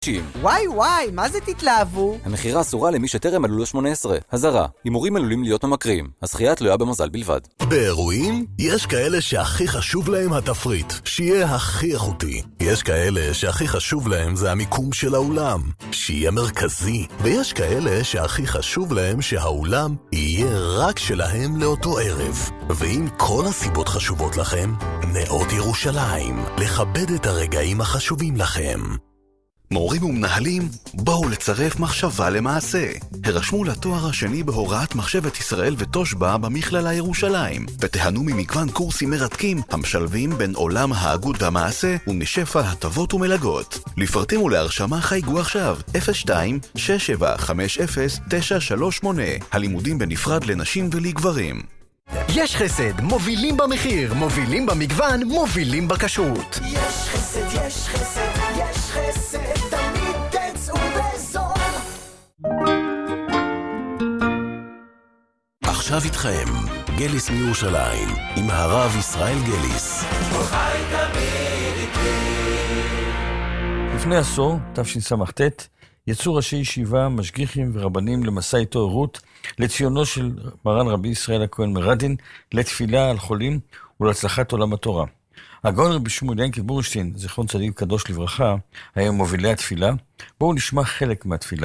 וואי, מה זה תתלהבו? המחירה אסורה למי שטרם מלאו לו 18. הזרה, הימורים עלולים להיות ממכרים. הזכייה תלויה במזל בלבד. באירועים יש כאלה שהכי חשוב להם התפריט, שיהיה הכי איכותי. יש כאלה שהכי חשוב להם זה המיקום של האולם, שיהיה מרכזי. ויש כאלה שהכי חשוב להם שהאולם יהיה רק שלהם לאותו ערב. ואם כל הסיבות חשובות לכם, נאות ירושלים, לכבד את הרגעים החשובים לכם. מורים ומנהלים, בואו לצרף מחשבה למעשה. הרשמו לתואר השני בהוראת מחשבת ישראל ותושבע במכללה ירושלים, ותהנו ממגוון קורסים מרתקים המשלבים בין עולם ההגות והמעשה ומשפע הטבות ומלגות. לפרטים ולהרשמה חייגו עכשיו 02-6750-938. הלימודים בנפרד לנשים ולגברים. יש חסד, מובילים במחיר, מובילים במגוון, מובילים בכשרות. יש חסד, יש חסד, יש חסד, תמיד תצאו בזול. עכשיו איתכם, גליס מירושלים, עם הרב ישראל גליס. לפני עשור, תשס"ט, יצאו ראשי ישיבה, משגיחים ורבנים למסע התעוררות לציונו של מרן רבי ישראל הכהן מרדין, לתפילה על חולים ולהצלחת עולם התורה. הגאון רבי שמואל ינקל בורשטיין, זכרון צדיק קדוש לברכה, היה מובילי התפילה. בואו נשמע חלק מהתפילה.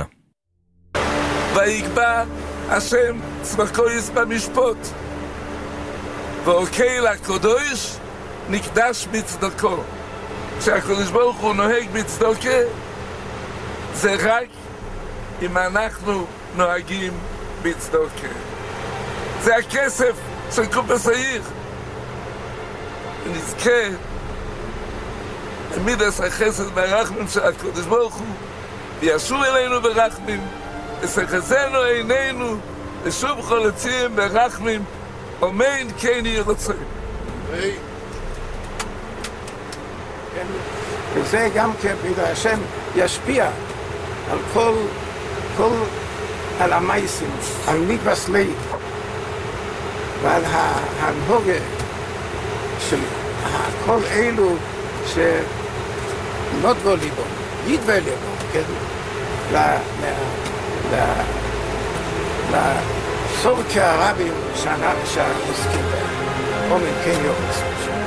ויקבע השם צבקויס במשפוט, ואוקיי לקדוש נקדש בצדקו. כשהקדוש ברוך הוא נוהג בצדוקה, זה רק אם אנחנו נוהגים בצדוקה. זה הכסף של קופס העיר. ונזכה למידס החסד והרחמים של הקדוש ברוך הוא, וישוב אלינו ברחמים, וסחזנו עינינו לשוב חולצים ברחמים, אמן כן יהי רצון. וזה גם כן בידי השם ישפיע על כל על המייסים, על מקבס לב ועל ההנהוגה של כל אלו שנודבו ליבו, ידווה ליבו, כן? לסורקי הרבים שעוסקים בהם, אומן כן יורס.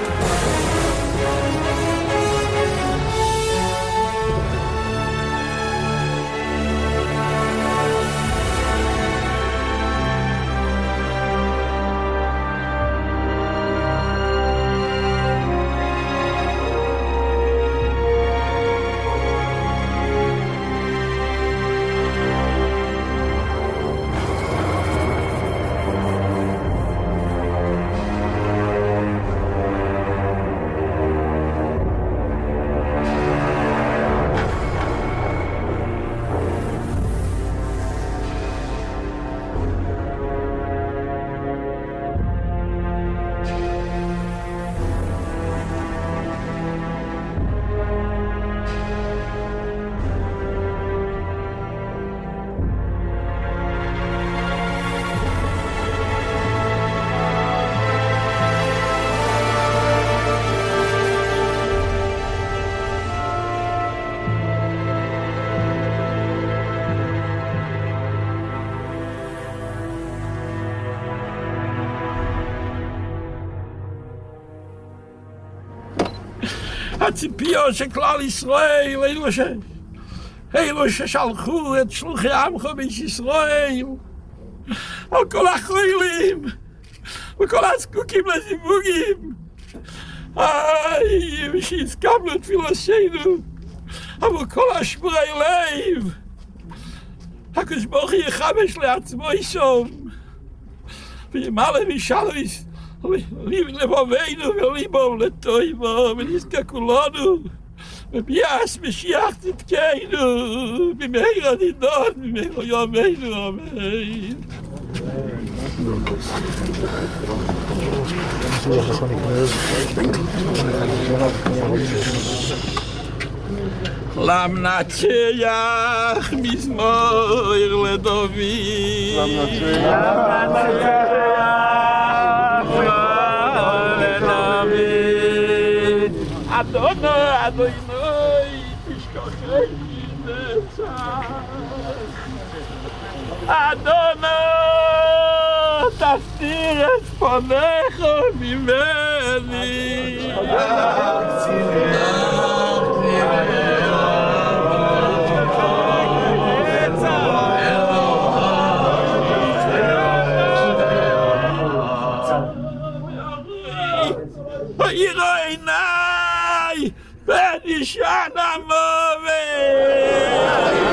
הציפיות של כלל ישראל, אלו ששלחו את שלוחי עמך בישראל, על כל החולים וכל הזקוקים לזיווגים, ושהסכמנו את תפילתנו עבור כל השבורי לב. הקדוש ברוך הוא יחמש לעצמו אישום וימלא משלוש לבבינו וליבו לטויבו, ונזכה כולנו וביאס משיח צדקנו במהיר הנידון במהיר ימינו, אמן. למנצח מזמור לדוד, אדוני, אדוני, תשכחני אדוני, תסתיר את פניך ממני. יראו עיניי ונשען המוות.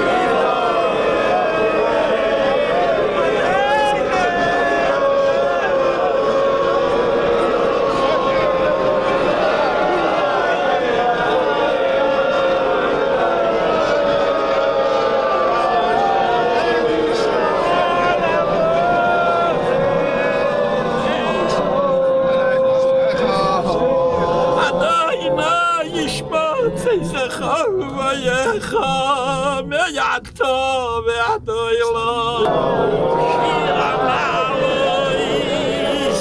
מיעדתו ועדו אלו שיר המאויש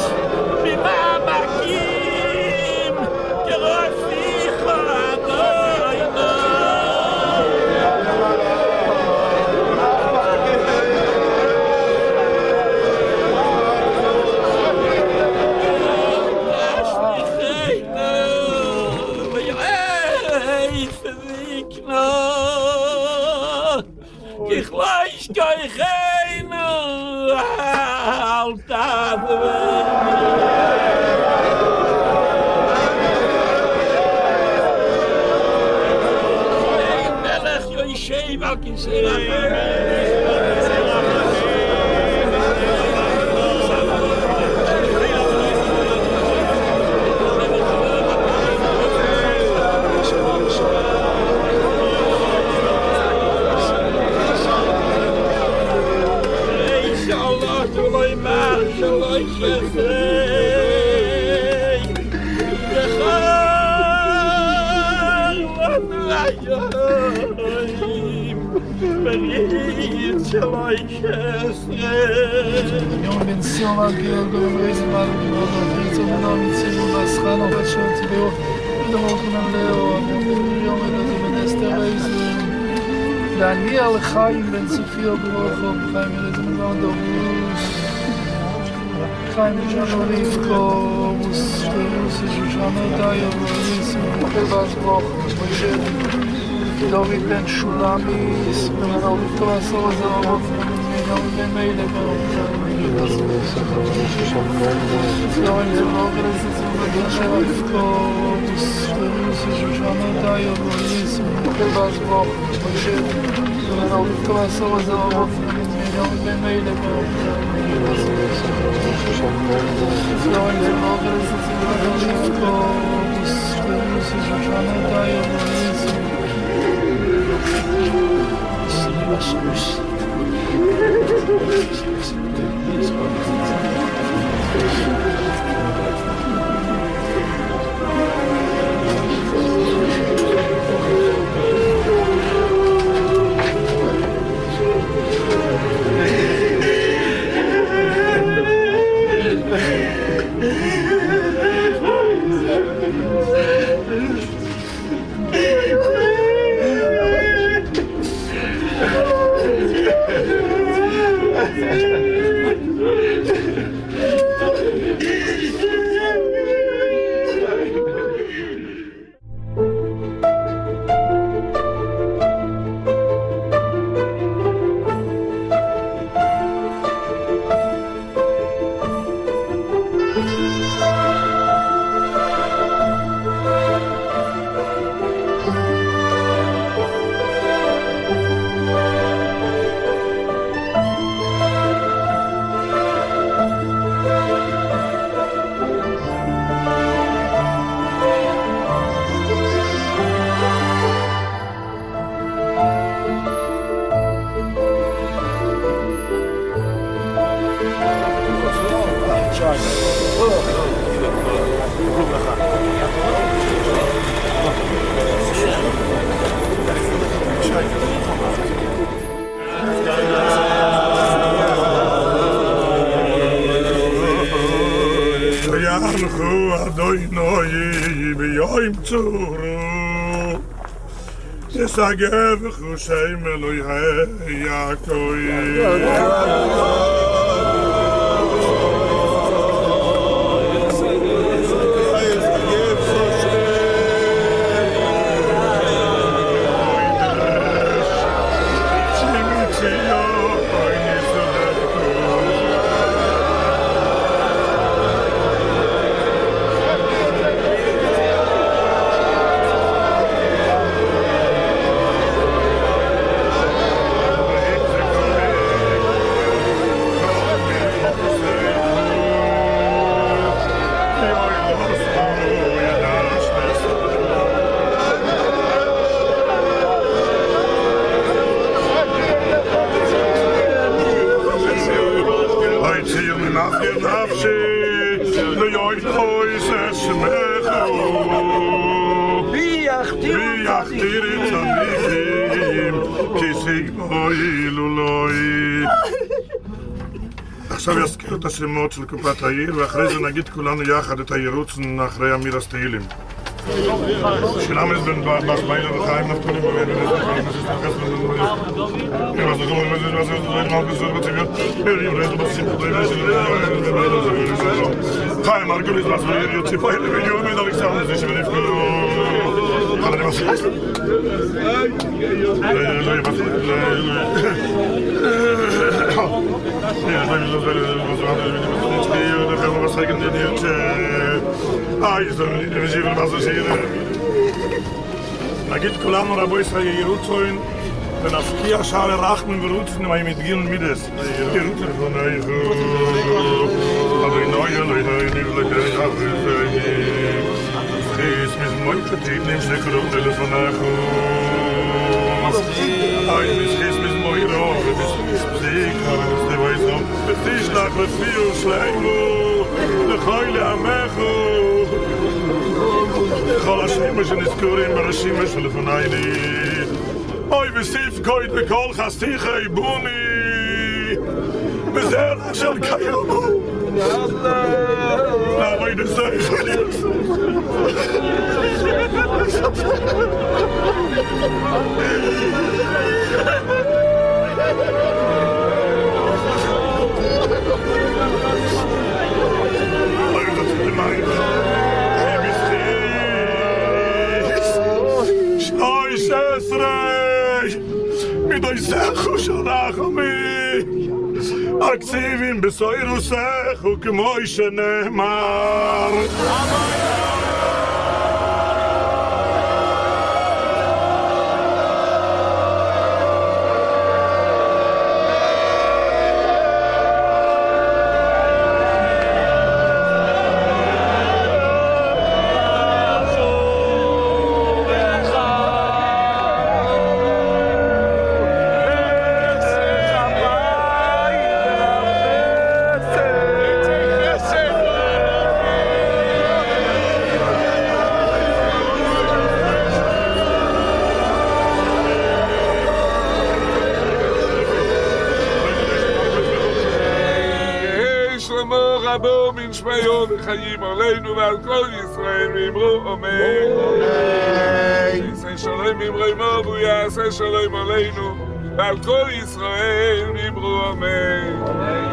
ממעמקים כרפיך אדוני תשליחנו ויעש זקנו ככלוש כוחנו אל תעזבנו. מלך יושב על כיסא יום בן סיום על גיל גורם רייזם על גבולות הפריצו מנוע מצינו בהסחן עובד שם צביעו ודמות כנן לאו יום אלו בן אסתר רייזם להניע לחיים בן צופי או ברוחו חיים אלו מנוע דובוס חיים ג'אנו ריבקו מוסטרוס שושנו דיו וריס מפל בעזבוך משה דוד בן שולמיס במנהל ביתו עשור הזה הרוב יום בן מילה זוהן זה לא ולזזו בגן של רבקו מוסטרוס שושנו דיו וריס מפל בעזבוך משה במנהל ביתו עשור הזה הרוב יום בן מילה זוהן זה לא ולזזו בגן של רבקו מוסטרוס שושנו דיו וריס ושגב וחושי מלוי יעקוי עכשיו יזכיר את השמות של קופת העיר ואחרי זה נגיד כולנו יחד את הירוצן אחרי אמיר הסתהילים שלמס בן בס בעיר הרחיים נפתולים חיים ארגוליס בס בעיר יוצא פה אלה ויומד אלכסנדר זה שבנפקלו חלדים עשית לא יבס נגיד כולנו רבו ישראל ירוצוין ונפקיע שער רחמן ורוצן מה ימתגיל מידס ירוצן פונאיכו אדוני אלוהי נבלגי אבריזי חיס מזמוי קטינים שקרוב טלפונאיכו איי מסחיס מזמוי רוב ומסחיס וסטוויזום ותשלח ופיו שלמו לחוי לעמכו כל השם שנזכורים בראשים ושלפונייני אוי וסיף קויד וכל חסתיכי בוני בזרע של קיומו נעבוי נסייך אוי שסרי מדוי סכו שרחמי אקציבים בסוירו סכו כמו שנאמר שמעו וחיים עלינו ועל כל ישראל ואמרו אמן יעשה שלום אמרי מוב הוא יעשה שלום עלינו ועל כל ישראל ואמרו אמן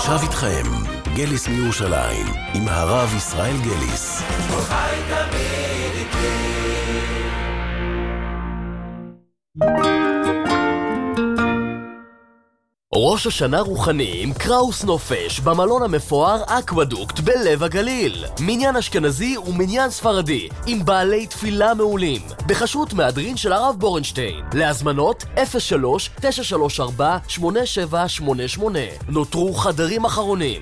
עכשיו איתכם, גליס מירושלים, עם הרב ישראל גליס. חי תמיד איתי. ראש השנה רוחני עם קראוס נופש במלון המפואר אקוודוקט בלב הגליל. מניין אשכנזי ומניין ספרדי עם בעלי תפילה מעולים בחשות מהדרין של הרב בורנשטיין. להזמנות 03-934-8788. נותרו חדרים אחרונים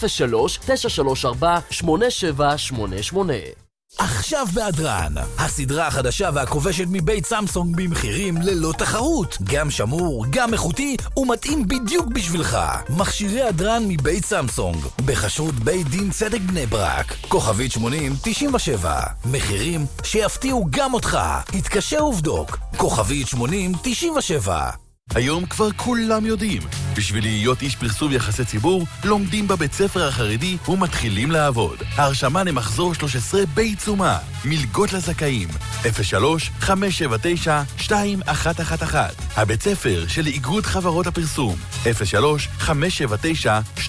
03-934-8788. עכשיו באדרן, הסדרה החדשה והכובשת מבית סמסונג במחירים ללא תחרות. גם שמור, גם איכותי ומתאים בדיוק בשבילך. מכשירי אדרן מבית סמסונג, בחשרות בית דין צדק בני ברק, כוכבית 8097. מחירים שיפתיעו גם אותך. התקשר ובדוק, כוכבית 8097. היום כבר כולם יודעים, בשביל להיות איש פרסום יחסי ציבור, לומדים בבית ספר החרדי ומתחילים לעבוד. ההרשמה למחזור 13 בעיצומה. מלגות לזכאים 03-579-2111. הבית ספר של איגוד חברות הפרסום 03-579-2111.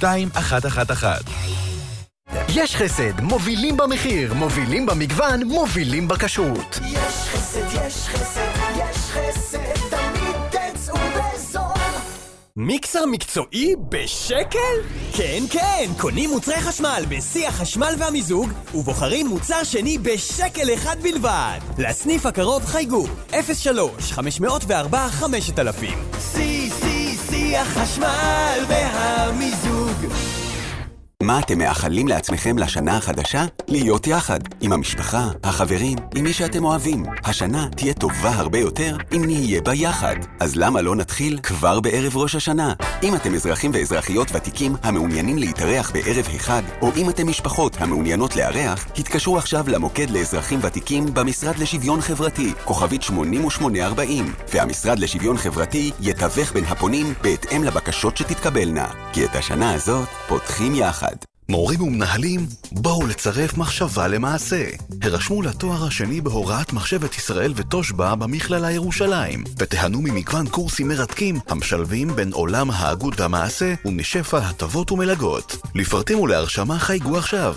יש חסד, מובילים במחיר, מובילים במגוון, מובילים בכשרות. יש חסד, יש חסד, יש חסד, תמיד תצאו בזול. מיקסר מקצועי בשקל? כן, כן, קונים מוצרי חשמל בשיא החשמל והמיזוג ובוחרים מוצר שני בשקל אחד בלבד. לסניף הקרוב חייגו 03-504-5000. שיא החשמל והמיזוג. מה אתם מאחלים לעצמכם לשנה החדשה? להיות יחד, עם המשפחה, החברים, עם מי שאתם אוהבים. השנה תהיה טובה הרבה יותר אם נהיה בה יחד. אז למה לא נתחיל כבר בערב ראש השנה? אם אתם אזרחים ואזרחיות ותיקים המעוניינים להתארח בערב אחד, או אם אתם משפחות המעוניינות לארח, התקשרו עכשיו למוקד לאזרחים ותיקים במשרד לשוויון חברתי, כוכבית 8840, והמשרד לשוויון חברתי יתווך בין הפונים בהתאם לבקשות שתתקבלנה. כי את השנה הזאת פותחים יחד. מורים ומנהלים, בואו לצרף מחשבה למעשה. הרשמו לתואר השני בהוראת מחשבת ישראל ותושבע במכללה ירושלים, ותיהנו ממגוון קורסים מרתקים המשלבים בין עולם ההגות והמעשה ומשפע הטבות ומלגות. לפרטים ולהרשמה חייגו עכשיו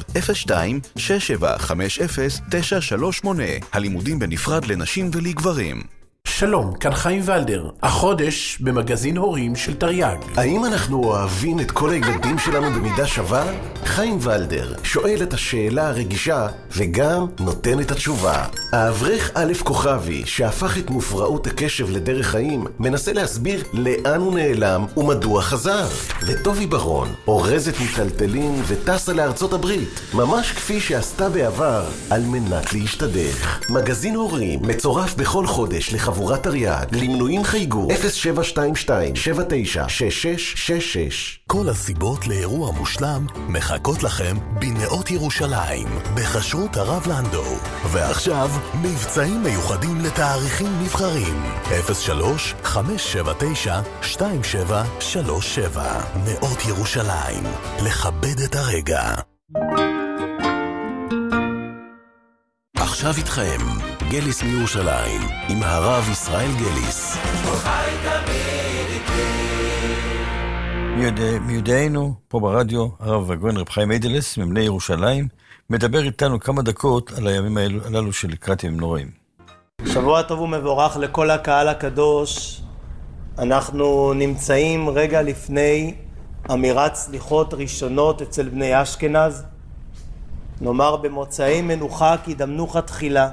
02-6750-938. הלימודים בנפרד לנשים ולגברים. שלום, כאן חיים ולדר, החודש במגזין הורים של תרי"ג. האם אנחנו אוהבים את כל הילדים שלנו במידה שווה? חיים ולדר שואל את השאלה הרגישה וגם נותן את התשובה. האברך א' כוכבי, שהפך את מופרעות הקשב לדרך חיים, מנסה להסביר לאן הוא נעלם ומדוע חזר. וטובי ברון אורזת מטלטלים וטסה לארצות הברית, ממש כפי שעשתה בעבר, על מנת להשתדך. מגזין הורים מצורף בכל חודש לחבורת תרי"ג. למנויים חייגו 0722-796666. כל הסיבות לאירוע מושלם מחכות לכם בנאות ירושלים, בחשרות הרב לנדו. ועכשיו מבצעים מיוחדים לתאריכים נבחרים 03-579-2737. נאות ירושלים, לכבד את הרגע. עכשיו איתכם, גליס מירושלים, עם הרב ישראל גליס. חי תמיד איתי. מיודענו, פה ברדיו, הרב הגאון רב חיים איידלס, ממני ירושלים, מדבר איתנו כמה דקות על הימים הללו של לקראת ימים נוראים. שבוע טוב ומבורך לכל הקהל הקדוש. אנחנו נמצאים רגע לפני אמירת סליחות ראשונות אצל בני אשכנז. נאמר במוצאי מנוחה כי דמנוחה תחילה.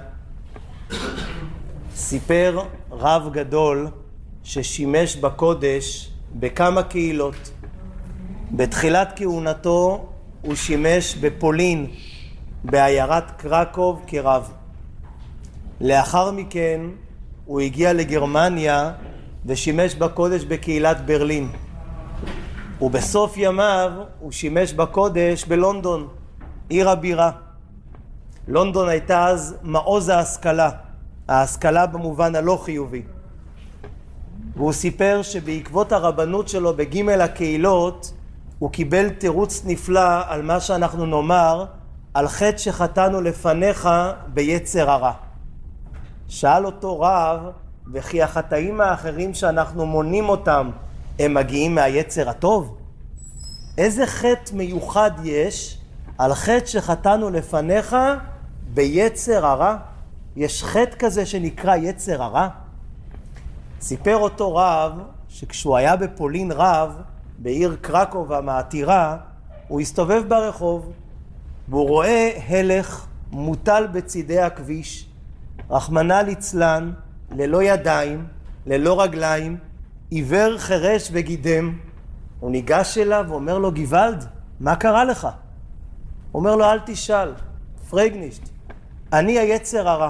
סיפר רב גדול ששימש בקודש בכמה קהילות. בתחילת כהונתו הוא שימש בפולין, בעיירת קרקוב כרב. לאחר מכן הוא הגיע לגרמניה ושימש בקודש בקהילת ברלין. ובסוף ימיו הוא שימש בקודש בלונדון, עיר הבירה. לונדון הייתה אז מעוז ההשכלה במובן הלא חיובי. והוא סיפר שבעקבות הרבנות שלו בג' הקהילות הוא קיבל תירוץ נפלא על מה שאנחנו נאמר על חטא שחטאנו לפניך ביצר הרע. שאל אותו רב, וכי החטאים האחרים שאנחנו מונים אותם הם מגיעים מהיצר הטוב? איזה חטא מיוחד יש על חטא שחטאנו לפניך ביצר הרע? יש חטא כזה שנקרא יצר הרע? סיפר אותו רב שכשהוא היה בפולין רב, בעיר קרקוב המעטירה, הוא הסתובב ברחוב והוא רואה הלך מוטל בצידי הכביש, רחמנא ליצלן, ללא ידיים, ללא רגליים, עיוור חרש וגידם. הוא ניגש אליו ואומר לו, גוואלד, מה קרה לך? אומר לו, אל תשאל, פרגנישט, אני היצר הרע.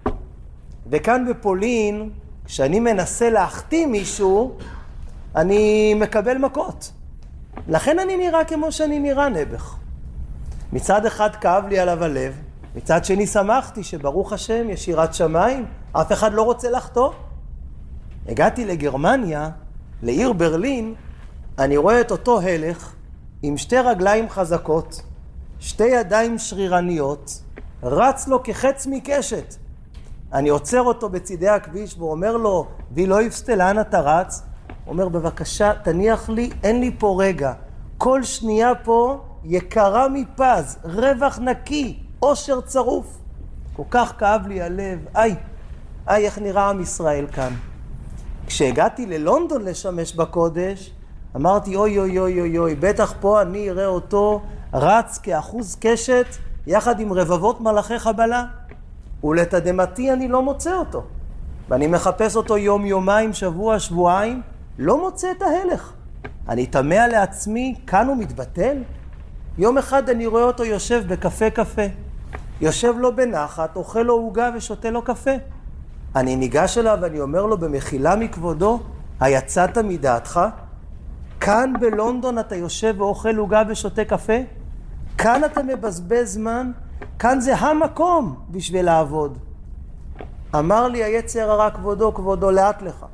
וכאן בפולין, כשאני מנסה להחתים מישהו, אני מקבל מכות. לכן אני נראה כמו שאני נראה, נעבך. מצד אחד כאב לי עליו הלב, מצד שני שמחתי שברוך השם יש יראת שמיים, אף אחד לא רוצה לחטוא. הגעתי לגרמניה, לעיר ברלין, אני רואה את אותו הלך עם שתי רגליים חזקות, שתי ידיים שרירניות, רץ לו כחץ מקשת. אני עוצר אותו בצידי הכביש ואומר לו, וילו יפסטה, לאן אתה רץ? הוא אומר, בבקשה, תניח לי, אין לי פה רגע. כל שנייה פה יקרה מפז, רווח נקי, אושר צרוף. כל כך כאב לי הלב, איך נראה עם ישראל כאן. כשהגעתי ללונדון לשמש בקודש, אמרתי, אוי, בטח פה אני אראה אותו רץ כאחוז קשת, יחד עם רבבות מלאכי חבלה. ולתדמתי אני לא מוצא אותו. ואני מחפש אותו יום, יומיים, שבוע, שבועיים, לא מוצא את ההלך. אני תמה לעצמי, כאן הוא מתבטל? יום אחד אני רואה אותו יושב בקפה, יושב לו בנחת, אוכל לו עוגה ושותה לו קפה. אני ניגש אליו ואני אומר לו, במחילה מכבודו, היצאת מדעתך? כאן בלונדון אתה יושב ואוכל עוגה ושותה קפה? כאן אתה מבזבז זמן? כאן זה המקום בשביל לעבוד. אמר לי היצר הרע, כבודו, לאט לך.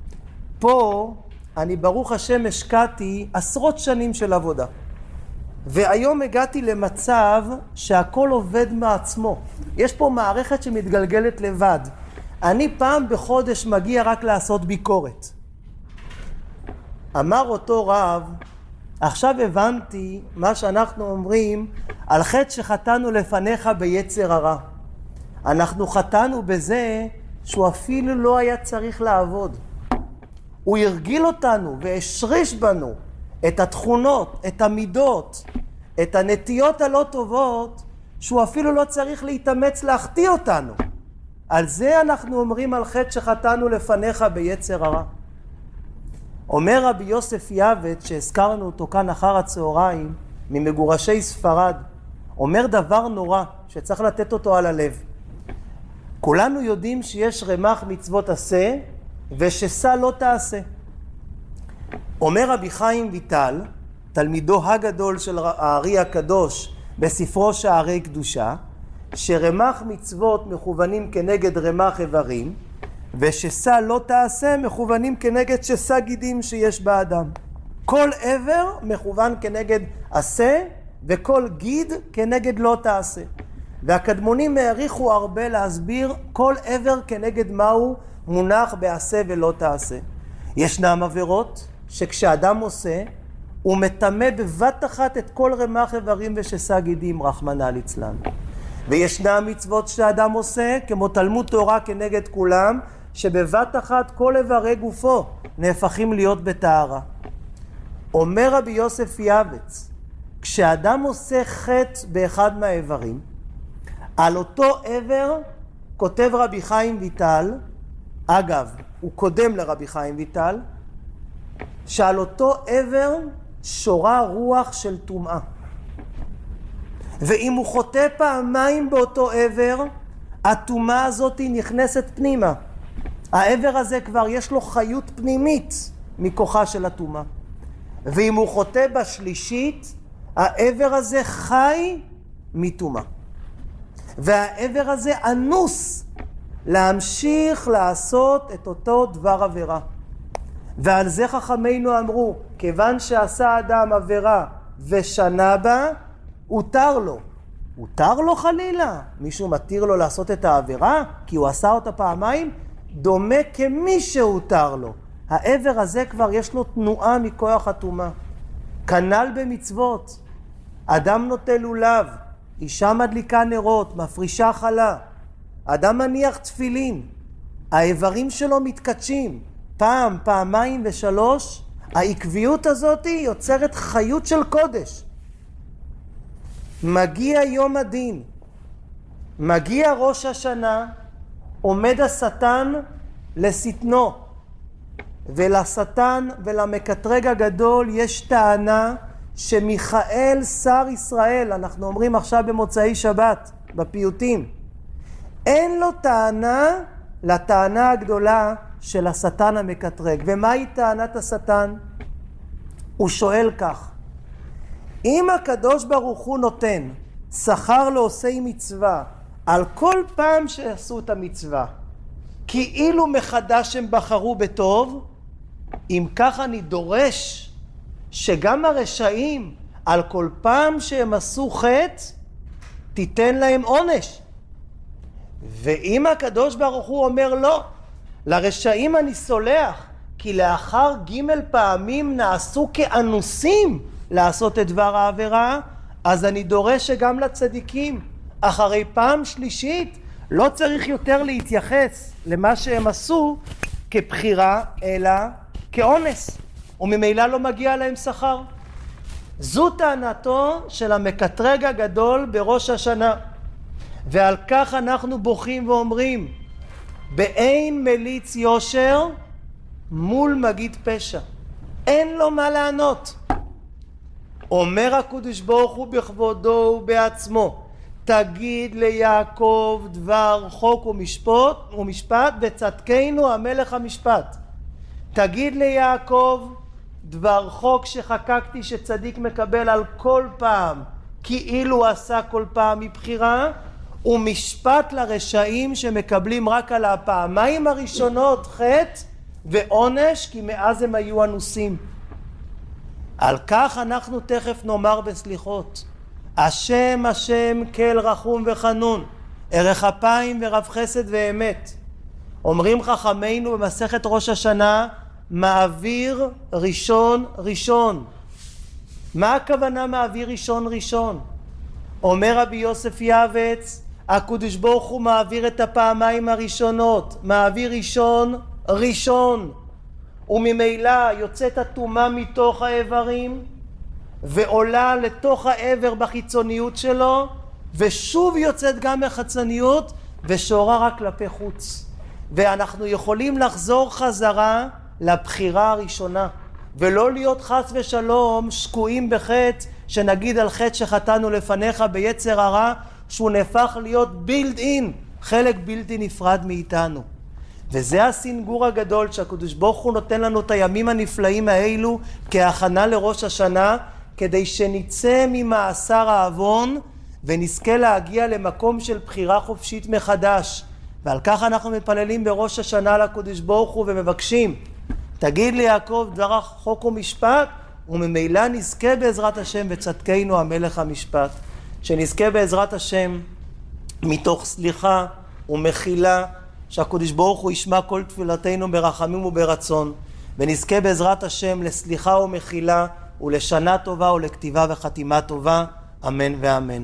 פה אני ברוך השם השקעתי עשרות שנים של עבודה. והיום הגעתי למצב שהכל עובד מעצמו. יש פה מערכת שמתגלגלת לבד. אני פעם בחודש מגיע רק לעשות ביקורת. אמר אותו רב, עכשיו הבנתי מה שאנחנו אומרים על חטא שחטאנו לפניך ביצר הרע. אנחנו חטאנו בזה שהוא אפילו לא היה צריך לעבוד. הוא הרגיל אותנו והשריש בנו את התכונות, את המידות, את הנטיות הלא טובות, שהוא אפילו לא צריך להתאמץ להחטיא אותנו. על זה אנחנו אומרים על חטא שחטאנו לפניך ביצר הרע. אומר רבי יוסף יעבץ, שהזכרנו אותו כאן אחר הצהריים, ממגורשי ספרד, אומר דבר נורא שצריך לתת אותו על הלב. כולנו יודעים שיש רמ"ח מצוות עשה ושסה לא תעשה. אומר רבי חיים ויטל, תלמידו הגדול של הארי הקדוש בספרו שערי קדושה, שרמ"ח מצוות מכוונים כנגד רמ"ח איברים, ושסה לא תעשה מכוונים כנגד שסה גידים שיש באדם. כל עבר מכוון כנגד עשה, וכל גיד כנגד לא תעשה. והקדמונים העריכו הרבה להסביר כל עבר כנגד מהו מונח בעשה ולא תעשה. ישנם עבירות שכשאדם עושה, הוא מטמא בבת אחת את כל רמ"ח איברים ושסה גידים, רחמנא ליצלן. וישנם מצוות שאדם עושה, כמו תלמוד תורה כנגד כולם, שבבת אחת כל איברי גופו נהפכים להיות בטהרה. אומר רבי יוסף יעבץ, כשאדם עושה חטא באחד מהאיברים, על אותו עבר כותב רבי חיים ויטל, אגב, הוא קודם לרבי חיים ויטל, שעל אותו עבר שורה רוח של טומאה. ואם הוא חוטא פעמיים באותו עבר, הטומאה הזאת נכנסת פנימה. העבר הזה כבר יש לו חיות פנימית מכוחה של הטומאה. ואם הוא חוטא בשלישית, העבר הזה חי מטומאה. והעבר הזה אנוס להמשיך לעשות את אותו דבר עבירה. ועל זה חכמינו אמרו, כיוון שעשה אדם עבירה ושנה בה, הותר לו. הותר לו חלילה? מישהו מתיר לו לעשות את העבירה כי הוא עשה אותה פעמיים? דומה כמי שהותר לו. העבר הזה כבר יש לו תנועה מכוח הטומאה. כנ"ל במצוות. אדם נוטל לולב, אישה מדליקה נרות, מפרישה חלה, אדם מניח תפילין, האיברים שלו מתקדשים, פעם, פעמיים ושלוש, העקביות הזאת יוצרת חיות של קודש. מגיע יום הדין, מגיע ראש השנה, עומד השטן לשטנו, ולשטן ולמקטרג הגדול יש טענה שמיכאל שר ישראל, אנחנו אומרים עכשיו במוצאי שבת, בפיוטים, אין לו טענה לטענה הגדולה של השטן המקטרג. ומהי טענת השטן? הוא שואל כך, אם הקדוש ברוך הוא נותן שכר לעושי מצווה על כל פעם שעשו את המצווה, כאילו מחדש הם בחרו בטוב, אם כך אני דורש שגם הרשעים על כל פעם שהם עשו חטא תיתן להם עונש. ואם הקדוש ברוך הוא אומר לא, לרשעים אני סולח, כי לאחר ג' פעמים נעשו כאנוסים לעשות את דבר העבירה, אז אני דורש שגם לצדיקים אחרי פעם שלישית לא צריך יותר להתייחס למה שהם עשו כבחירה אלא כאונס, וממילא לא מגיע להם שכר. זו טענתו של המקטרג הגדול בראש השנה, ועל כך אנחנו בוכים ואומרים, באין מליץ יושר מול מגיד פשע, אין לו מה לענות. אומר הקדוש ברוך הוא בכבודו ובעצמו, תגיד ליעקב דבר חוק ומשפט וצדקנו המלך המשפט. תגיד ליעקב דבר חוק שחקקתי שצדיק מקבל על כל פעם כאילו עשה כל פעם מבחירה, ומשפט לרשעים שמקבלים רק על הפעמיים הראשונות חטא ועונש, כי מאז הם היו אנוסים. על כך אנחנו תכף נאמר בסליחות, השם השם כל רחום וחנון, ערך אפיים ורב חסד ואמת. אומרים חכמינו במסכת ראש השנה, מעביר ראשון ראשון. מה הכוונה מעביר ראשון ראשון? אומר רבי יוסף יעבץ, הקדוש ברוך הוא מעביר את הפעמיים הראשונות, מעביר ראשון ראשון, וממילא יוצאת הטומאה מתוך האיברים ועולה לתוך העבר בחיצוניות שלו, ושוב יוצאת גם מהחיצוניות ושורה רק כלפי חוץ. ואנחנו יכולים לחזור חזרה לבחירה הראשונה, ולא להיות חס ושלום שקועים בחטא, שנגיד על חטא שחטאנו לפניך ביצר הרע, שהוא נהפך להיות בילד אין, חלק בלתי נפרד מאיתנו. וזה הסינגור הגדול שהקדוש ברוך הוא נותן לנו את הימים הנפלאים האלו כהכנה לראש השנה, כדי שנצא ממאסר העוון ונזכה להגיע למקום של בחירה חופשית מחדש. ועל כך אנחנו מתפללים בראש השנה לקדוש ברוך הוא ומבקשים, תגיד ליעקב דבר חוק ומשפט, וממילא נזכה בעזרת השם בצדקנו המלך המשפט. שנזכה בעזרת השם מתוך סליחה ומחילה, שהקדוש ברוך הוא ישמע כל תפילתנו ברחמים וברצון, ונזכה בעזרת השם לסליחה ומחילה ולשנה טובה ולכתיבה וחתימה טובה, אמן ואמן.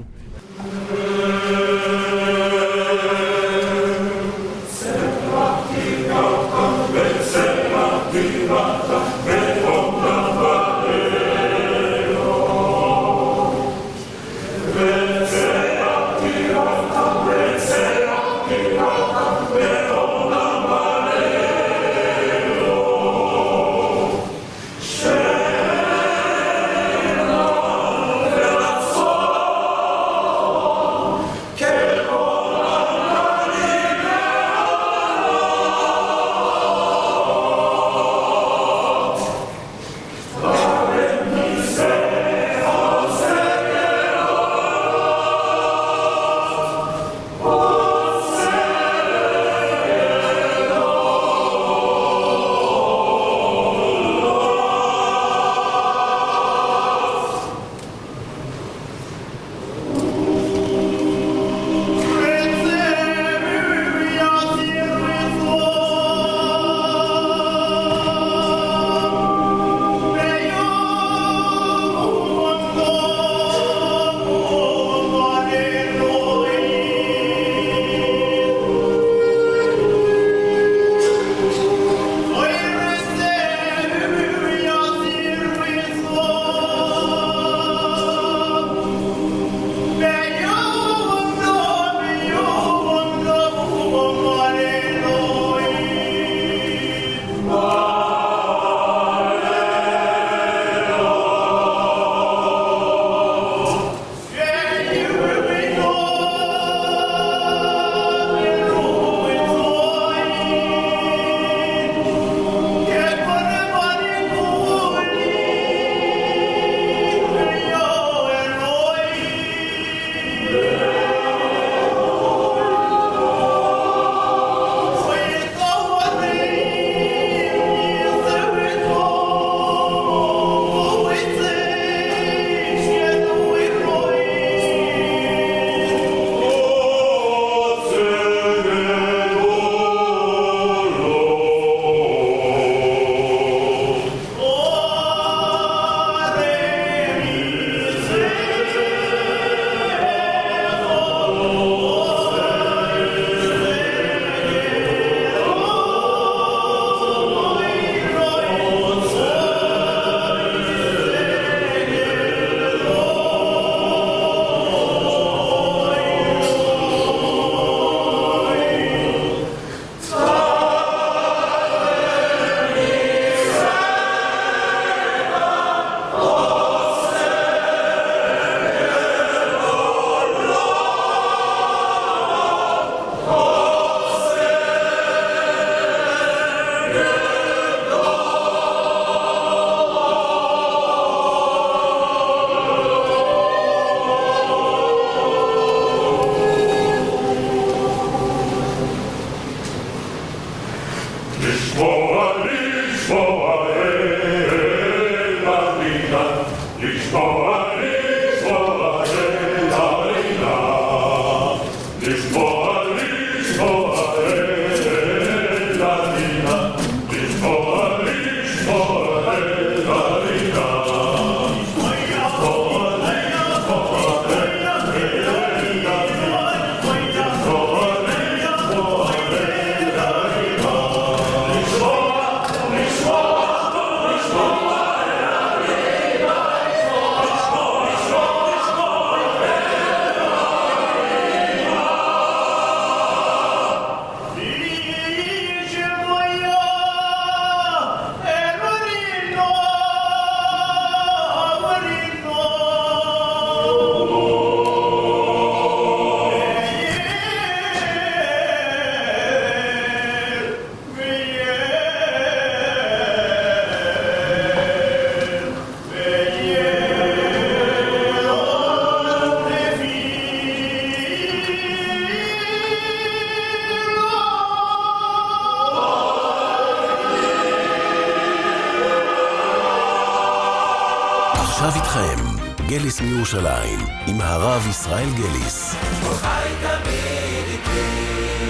עכשיו איתכם, גליס מירושלים, עם הרב ישראל גליס. חי תמיד איתי.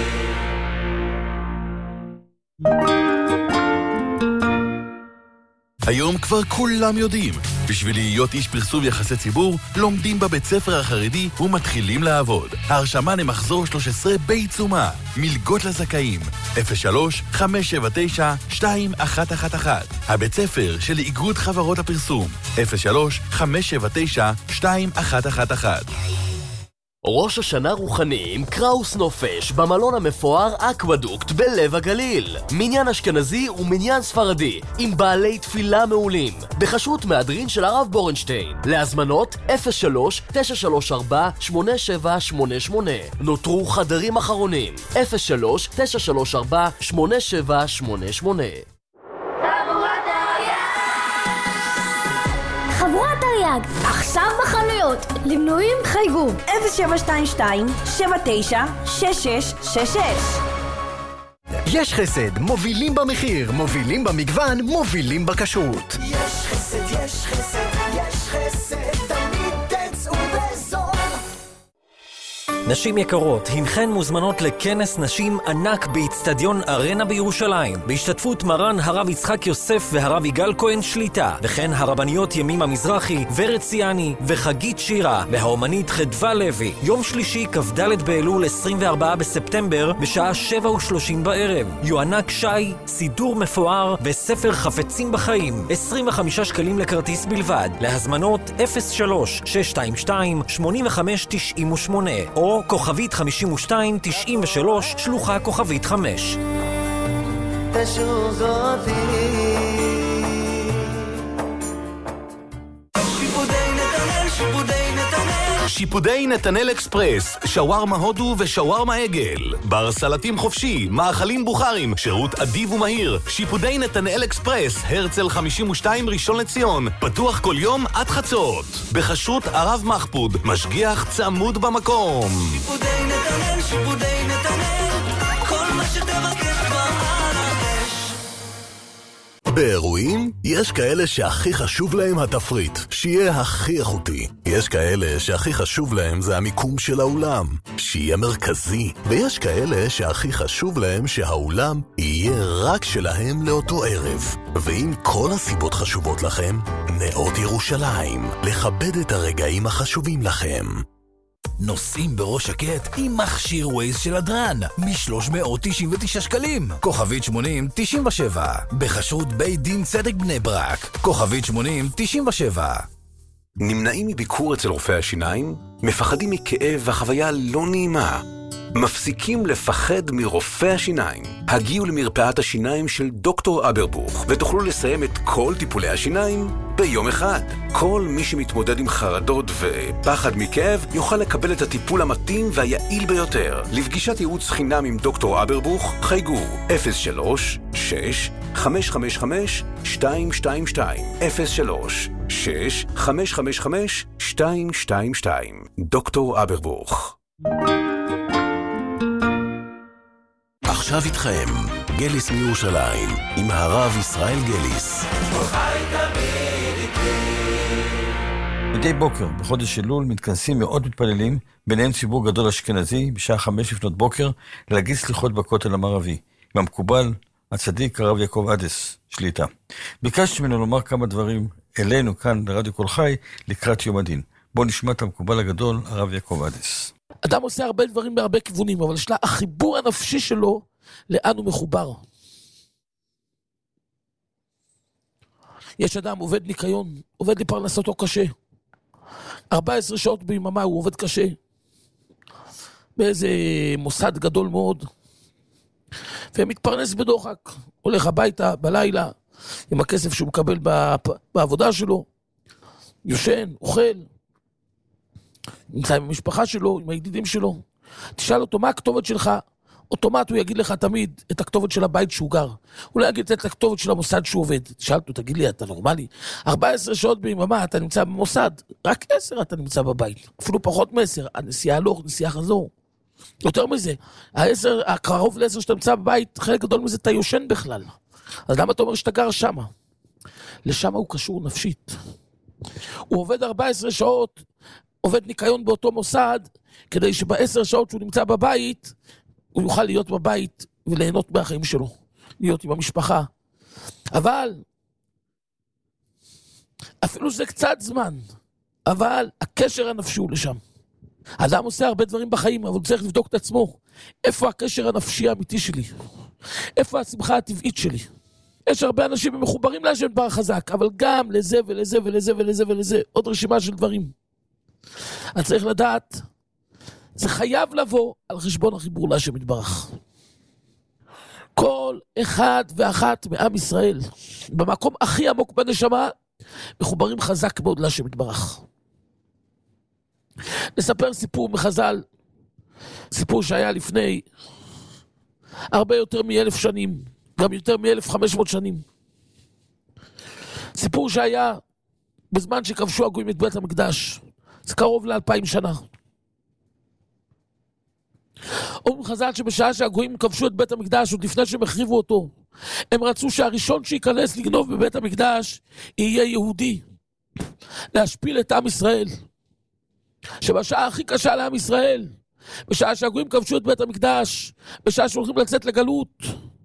היום כבר כולם יודעים, בשביל להיות איש פרסום יחסי ציבור, לומדים בבית ספר החרדי ומתחילים לעבוד. ההרשמה למחזור 13 בעיצומה. מלגות לזכאים, 03-579-2111. הבית ספר של איגוד חברות הפרסום, 03-579-2111. ראש השנה רוחני עם קראוס נופש במלון המפואר אקוודוקט בלב הגליל. מניין אשכנזי ומניין ספרדי עם בעלי תפילה מעולים בחשות מהדרין של הרב בורנשטיין. להזמנות 03-934-8788. נותרו חדרים אחרונים 03-934-8788. חבורת תרי"ג, עכשיו בחנויות. למנויים חייגו 0722-796666. יש חסד, מובילים במחיר, מובילים במגוון, מובילים בכשרות. יש חסד, יש חסד, יש חסד, תמיד תצאו בזול. נשים יקרות, הינכן מוזמנות לכנס נשים ענק באצטדיון ארנה בירושלים, בהשתתפות מרן הרב יצחק יוסף והרב יגאל כהן שליטה, וכן הרבניות ימימה מזרחי, ורד ציאני וחגית שירה, והאומנית חדווה לוי. יום שלישי, כ"ד באלול 24 בספטמבר, בשעה 7:30 בערב. יוענק שי, סידור מפואר וספר חפצים בחיים. 25 שקלים לכרטיס בלבד. להזמנות 03-622-8598 או כוכבית 5293 שלוחה כוכבית 5. תשוב אותי שיפודי נתנאל אקספרס, שווארמה הודו ושווארמה עגל, בר סלטים חופשי, מאכלים בוכרים, שירות אדיב ומהיר. שיפודי נתנאל אקספרס, הרצל 52 ראשון לציון, פתוח כל יום עד חצות, בחשות הרב מחפוד, משגיח צמוד במקום. שיפודי נתנאל, שיפודי נתנאל, כל מה שתבקש כבר על האש. באירועים יש כאלה שהכי חשוב להם התפריט, שיהיה הכי איכותי. יש כאלה שהכי חשוב להם זה המיקום של האולם, שיהיה מרכזי. ויש כאלה שהכי חשוב להם שהאולם יהיה רק שלהם לאותו ערב. ואם כל הסיבות חשובות לכם, נאות ירושלים, לכבד את הרגעים החשובים לכם. נוסעים בראש שקט עם מכשיר ווייז של הדרן מ-399 שקלים. כוכבית 8097 בחשות בית דין צדק בני ברק. כוכבית 8097. נמנעים מביקור אצל רופא השיניים? מפחדים מכאב והחוויה לא נעימה? מפסיקים לפחד מרופא השיניים? הגיעו למרפאת השיניים של דוקטור אברבוך ותוכלו לסיים את כל טיפולי השיניים ביום אחד. כל מי שמתמודד עם חרדות ופחד מכאב יוכל לקבל את הטיפול המתאים והיעיל ביותר. לפגישת ייעוץ חינם עם דוקטור אברבוך חייגו 03-6-555-222 03-6-555-222. דוקטור אברבוך. עכשיו איתכם, גליס מירושלים, עם הרב ישראל גליס. חי תמיד איתי. מדי בוקר, בחודש אלול, מתכנסים מאות מתפללים, ביניהם ציבור גדול אשכנזי, בשעה 5 לפנות בוקר, להגיד סליחות בכותל המערבי. והמקובל, הצדיק הרב יעקב עדס, שליטה. ביקשתי ממנו לומר כמה דברים אלינו כאן ברדיו כל חי, לקראת יום הדין. בואו נשמע את המקובל הגדול, הרב יעקב עדס. אדם עושה הרבה דברים בהרבה כיוונים, אבל יש לה החיבור הנפשי שלו, לאן הוא מחובר. יש אדם עובד ניקיון, עובד לפרנסתו קשה. 14 שעות ביממה הוא עובד קשה. באיזה מוסד גדול מאוד. ומתפרנס בדוחק. הולך הביתה בלילה, עם הכסף שהוא מקבל בעבודה שלו. יושן, אוכל. נמצא עם המשפחה שלו, עם הידידים שלו. תשאל אותו מה הכתובת שלך. אוטומט הוא יגיד לך תמיד את הכתובת של הבית שהוא גר. הוא לא יגיד את הכתובת של המוסד שהוא עובד. תשאל אותו, תגיד לי, אתה נורמלי? 14 שעות ביממה אתה נמצא במוסד, רק 10 אתה נמצא בבית. אפילו פחות מ10, הנסיעה הלוך, נסיעה חזור. יותר מזה, הקרוב ל10 שאתה נמצא בבית, חלק גדול מזה אתה יושן בכלל. אז למה אתה אומר שאתה גר שמה? לשם הוא קשור נפשית. הוא עובד 14 שעות, עובד ניקיון באותו מוסד, כדי שב10 שעות שהוא נמצא בבית, הוא יוכל להיות בבית וליהנות מהחיים שלו, להיות עם המשפחה. אבל, אפילו זה קצת זמן, אבל הקשר הנפשי הוא לשם. אדם עושה הרבה דברים בחיים, אבל הוא צריך לבדוק את עצמו. איפה הקשר הנפשי האמיתי שלי? איפה השמחה הטבעית שלי? יש הרבה אנשים מחוברים להשם דבר חזק, אבל גם לזה ולזה ולזה ולזה ולזה, עוד רשימה של דברים. אני צריך לדעת, זה חייב לבוא על חשבון החיבור להשם יתברך. כל אחד ואחת מעם ישראל, במקום הכי עמוק בנשמה, מחוברים חזק מאוד להשם יתברך. נספר סיפור מחז"ל, סיפור שהיה לפני הרבה יותר מ1000 שנים, גם יותר מ1500 שנים. סיפור שהיה בזמן שכבשו הגויים את בית המקדש, זה קרוב ל2000 שנה. אומרים חז"ל שבשעה שהגויים כבשו את בית המקדש, עוד לפני שהם החריבו אותו, הם רצו שהראשון שייכנס לגנוב בבית המקדש יהיה יהודי, להשפיל את עם ישראל. שבשעה הכי קשה לעם ישראל, בשעה שהגויים כבשו את בית המקדש, בשעה שהולכים לצאת לגלות,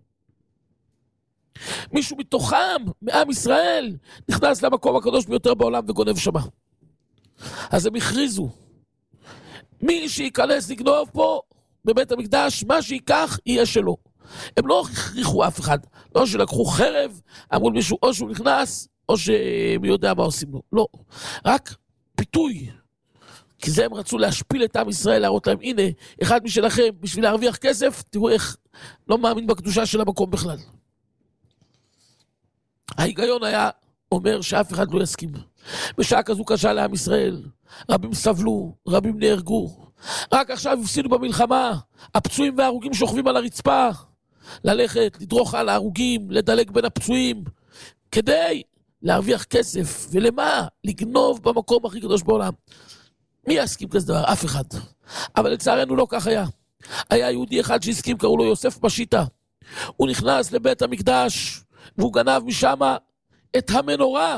מישהו מתוכם, מעם ישראל, נכנס למקום הקדוש ביותר בעולם וגונב שמה. אז הם הכריזו, מי שייכנס לגנוב פה בבית המקדש, מה שיקח יהיה שלו. הם לא הכריחו אף אחד, לא שלקחו חרב, אמרו למישהו או שהוא נכנס, או שמי יודע מה עושים לו. לא, רק פיתוי. כי זה הם רצו להשפיל את עם ישראל, להראות להם, הנה, אחד משלכם, בשביל להרוויח כסף, תראו איך לא מאמין בקדושה של המקום בכלל. ההיגיון היה אומר שאף אחד לא יסכים. בשעה כזו קשה לעם ישראל, רבים סבלו, רבים נהרגו. רק עכשיו הפסידו במלחמה, הפצועים וההרוגים שוכבים על הרצפה, ללכת, לדרוך על ההרוגים, לדלג בין הפצועים, כדי להרוויח כסף. ולמה? לגנוב במקום הכי קדוש בעולם. מי יסכים כזה דבר? אף אחד. אבל לצערנו לא כך היה. היה יהודי אחד שהסכים, קראו לו יוסף בשיטה. הוא נכנס לבית המקדש, והוא גנב משם את המנורה.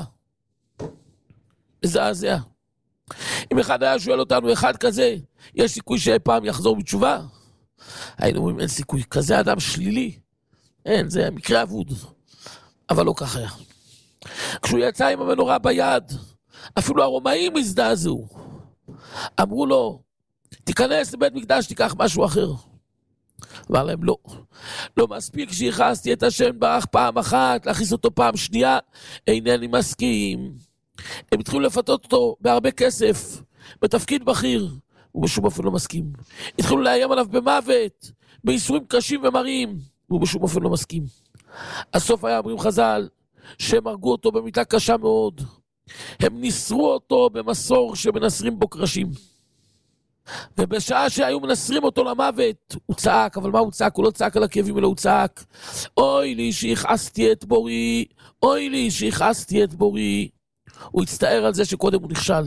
מזעזע. אם אחד היה שואל אותנו, אחד כזה, יש סיכוי שפעם יחזור בתשובה? היינו אומרים, אין סיכוי. כזה אדם שלילי. אין, זה מקרה אבוד. אבל לא כך היה. כשהוא יצא עם המנורה ביד, אפילו הרומאים הזדעזעו. אמרו לו, תיכנס לבית מקדש, תיקח משהו אחר. אמר להם, לא. לא מספיק שהכנסתי את השם ברח פעם אחת, להכניס אותו פעם שנייה, אינני מסכים. הם התחילו לפתות אותו בהרבה כסף, בתפקיד בכיר, הוא בשום אופן לא מסכים. התחילו לאיים עליו במוות, בייסורים קשים ומרים, הוא בשום אופן לא מסכים. הסוף היה, אומרים חז"ל, שהם הרגו אותו במיתה קשה מאוד. הם ניסרו אותו במסור שמנסרים בו קרשים. ובשעה שהיו מנסרים אותו למוות, הוא צעק, אבל מה הוא צעק? הוא לא צעק על הכאבים, אלא הוא צעק, אוי לי שהכעסתי את בורי, אוי לי שהכעסתי את בורי. הוא הצטער על זה שקודם הוא נכשל.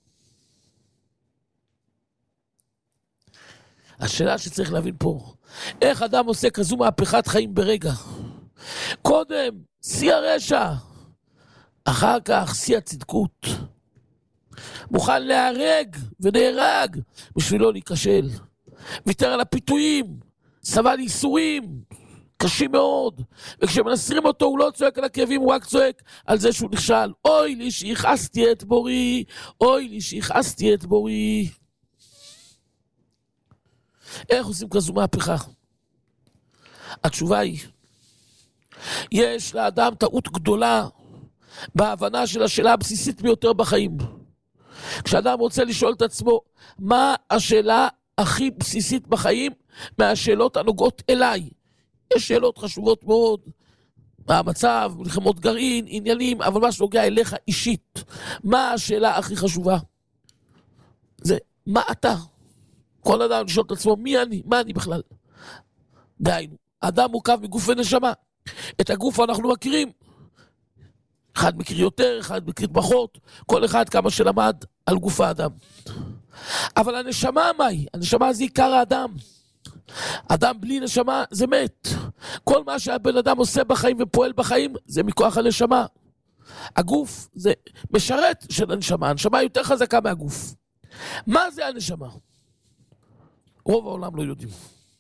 השאלה שצריך להבין פה, איך אדם עושה כזו מהפכת חיים ברגע? קודם, שיא הרשע, אחר כך שיא הצדקות. מוכן להרג ונהרג בשביל לא להיכשל. ויתר על הפיתויים, סבל ייסורים קשים מאוד, וכשמנסרים אותו הוא לא צועק על הכאבים, הוא רק צועק על זה שהוא נכשל. אוי לי שהכעסתי את בורי, אוי לי שהכעסתי את בורי. איך עושים כזו מהפכה? התשובה היא, יש לאדם טעות גדולה בהבנה של השאלה הבסיסית ביותר בחיים. כשאדם רוצה לשאול את עצמו, מה השאלה הכי בסיסית בחיים מהשאלות הנוגעות אליי? יש שאלות חשובות מאוד, מה המצב, מלחמות גרעין, עניינים, אבל מה שנוגע אליך אישית, מה השאלה הכי חשובה? זה, מה אתה? כל אדם לשאול את עצמו, מי אני? מה אני בכלל? דהיינו, האדם מורכב מגוף ונשמה. את הגוף אנחנו מכירים. אחד מכיר יותר, אחד מכיר פחות, כל אחד כמה שלמד על גוף האדם. אבל הנשמה מה היא? הנשמה זה עיקר האדם. אדם בלי נשמה זה מת. כל מה שהבן אדם עושה בחיים ופועל בחיים זה מכוח הנשמה. הגוף זה משרת של הנשמה. הנשמה היא יותר חזקה מהגוף. מה זה הנשמה? רוב העולם לא יודעים.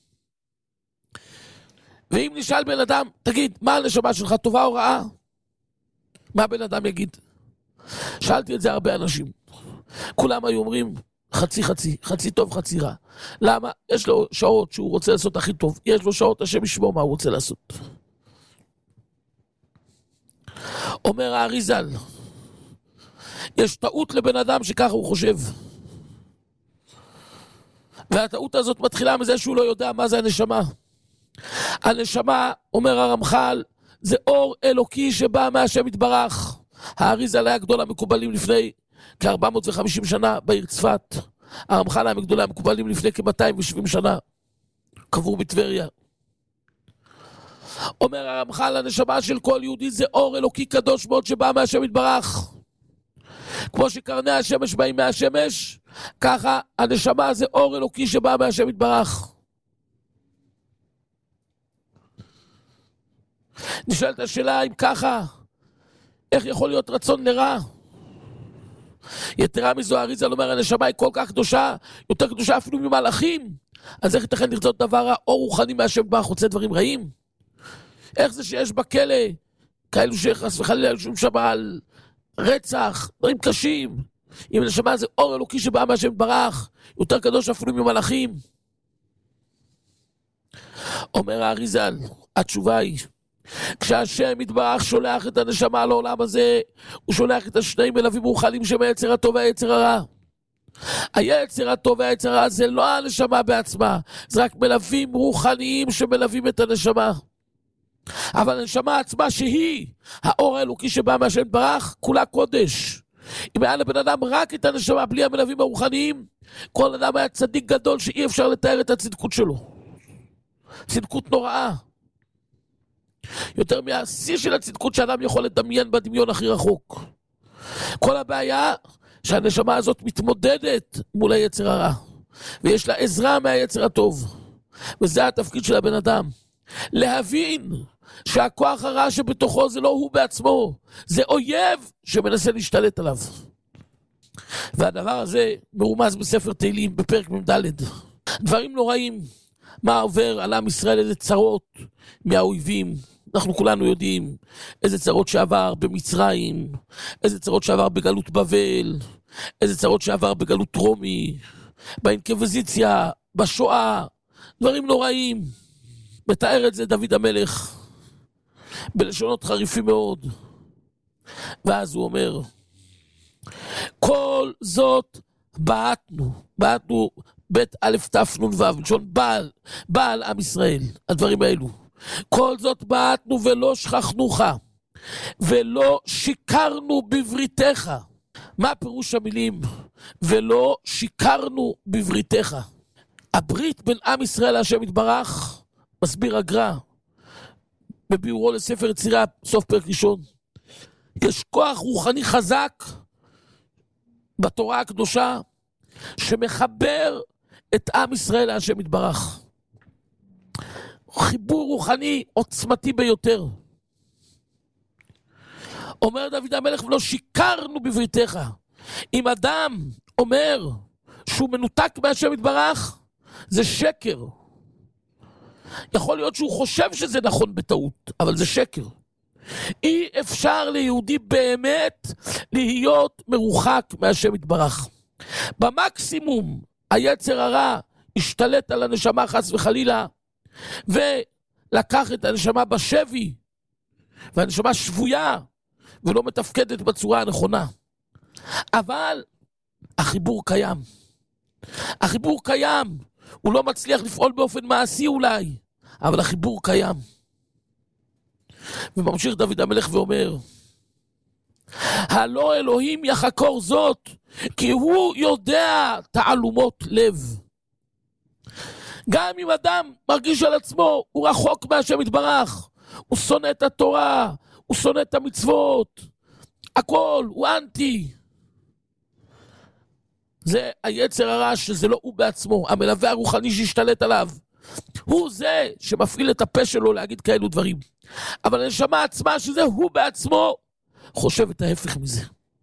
ואם נשאל בן אדם, תגיד, מה הנשמה שלך, טובה או רעה? מה בן אדם יגיד? שאלתי את זה הרבה אנשים. כולם היו אומרים, חצי חצי, חצי טוב, חצי רע. למה? יש לו שעות שהוא רוצה לעשות הכי טוב. יש לו שעות השם ישמור מה הוא רוצה לעשות. אומר הארי ז"ל, יש טעות לבן אדם שככה הוא חושב. והטעות הזאת מתחילה מזה שהוא לא יודע מה זה הנשמה. הנשמה, אומר הרמח"ל, זה אור אלוקי שבא מהשם יתברך. הארי ז"ל היה גדול המקובלים לפני כ-450 שנה בעיר צפת. הרמח"ל היה מגדולי המקובלים לפני כ-270 שנה. קבור בטבריה. אומר הרמח"ל, הנשמה של כל יהודי זה אור אלוקי קדוש מאוד שבא מהשם יתברך. כמו שקרני השמש באים מהשמש, ככה הנשמה זה אור אלוקי שבא מהשם יתברך. נשאלת השאלה אם ככה, איך יכול להיות רצון לרע? יתרה מזו, הארי ז"ל אומר, הנשמה היא כל כך קדושה, יותר קדושה אפילו ממלאכים. אז איך ייתכן לרצות דבר רע, אור רוחני מהשם יתברך רוצה דברים רעים? איך זה שיש בכלא כאלו שחס וחלילה יושבים שם על רצח, דברים קשים? אם הנשמה זה אור אלוקי שבא מהשם יתברך, יותר קדוש אפילו ממלאכים. אומר הארי ז"ל, התשובה היא, כשהשם יתברך שולח את הנשמה לעולם הזה, הוא שולח את השני מלווים רוחניים שהם היצר הטוב והיצר הרע. היצר הטוב והיצר הרע זה לא הנשמה בעצמה, זה רק מלווים רוחניים שמלווים את הנשמה. אבל הנשמה עצמה שהיא האור האלוקי שבא מהשם יתברך, כולה קודש. אם היה לבן אדם רק את הנשמה בלי המלווים הרוחניים, כל אדם היה צדיק גדול שאי אפשר לתאר את הצדקות שלו. צדקות נוראה. יותר מהשיא של הצדקות שאדם יכול לדמיין בדמיון הכי רחוק. כל הבעיה שהנשמה הזאת מתמודדת מול היצר הרע, ויש לה עזרה מהיצר הטוב. וזה התפקיד של הבן אדם. להבין שהכוח הרע שבתוכו זה לא הוא בעצמו, זה אויב שמנסה להשתלט עליו. והדבר הזה מרומז בספר תהילים בפרק מ"ד. דברים נוראים, מה עובר על עם ישראל, איזה צרות מהאויבים. אנחנו כולנו יודעים איזה צרות שעבר במצרים, איזה צרות שעבר בגלות בבל, איזה צרות שעבר בגלות רומי, באינקוויזיציה, בשואה, דברים נוראים. מתאר את זה דוד המלך בלשונות חריפים מאוד. ואז הוא אומר, כל זאת בעטנו בית א' ת' נ' ו', לשון בעל עם ישראל, הדברים האלו. כל זאת בעטנו ולא שכחנוך, ולא שיקרנו בבריתך. מה פירוש המילים ולא שיקרנו בבריתך? הברית בין עם ישראל להשם יתברך, מסביר הגר"א בביאורו לספר יצירה סוף פרק ראשון, יש כוח רוחני חזק בתורה הקדושה שמחבר את עם ישראל להשם יתברך. חיבור רוחני עוצמתי ביותר. אומר דוד המלך, ולא שיקרנו בבריתך. אם אדם אומר שהוא מנותק מהשם יתברך, זה שקר. יכול להיות שהוא חושב שזה נכון בטעות, אבל זה שקר. אי אפשר ליהודי באמת להיות מרוחק מהשם יתברך. במקסימום היצר הרע השתלט על הנשמה חס וחלילה, ולקח את הנשמה בשבי, והנשמה שבויה, ולא מתפקדת בצורה הנכונה. אבל החיבור קיים. החיבור קיים. הוא לא מצליח לפעול באופן מעשי אולי, אבל החיבור קיים. וממשיך דוד המלך ואומר, הלא אלוהים יחקור זאת, כי הוא יודע תעלומות לב. גם אם אדם מרגיש על עצמו, הוא רחוק מהשם יתברך, הוא שונא את התורה, הוא שונא את המצוות, הכל, הוא אנטי. זה היצר הרע שזה לא הוא בעצמו, המלווה הרוחני שהשתלט עליו. הוא זה שמפעיל את הפה שלו להגיד כאלו דברים. אבל הנשמה עצמה שזה הוא בעצמו, חושב את ההפך מזה.